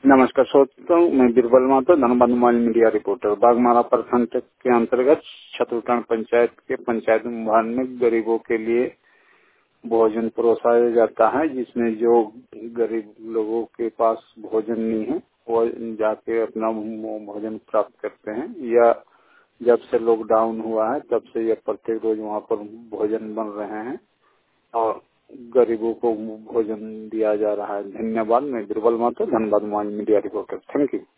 नमस्कार श्रोताओं, मैं Birbal Mato Dhanbad mobile media reporter. Baghmara प्रखंड के अंतर्गत छतुटान पंचायत के पंचायत भवन में गरीबों के लिए भोजन परोसा जाता है, जिसमें जो गरीब लोगों के पास भोजन नहीं है वो जाके अपना भोजन प्राप्त करते हैं। या जब से लॉकडाउन हुआ है तब से यह प्रत्येक रोज वहाँ पर भोजन बन रहे हैं और गरीबों को भोजन दिया जा रहा है। धन्यवाद। मैं Birbal Mato Dhanbad mobile media reporter. Thank you.